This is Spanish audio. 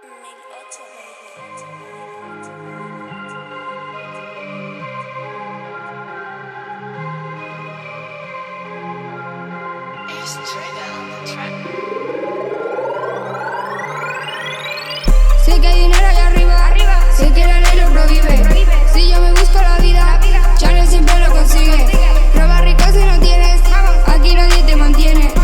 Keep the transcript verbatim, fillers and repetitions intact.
mil ocho, baby. Sé que hay dinero allá arriba, arriba. Sé que la ley lo prohíbe. prohíbe. Si yo me busco la vida, Chanel siempre lo consigue. Roba rico si no tienes, vamos. Aquí nadie te mantiene.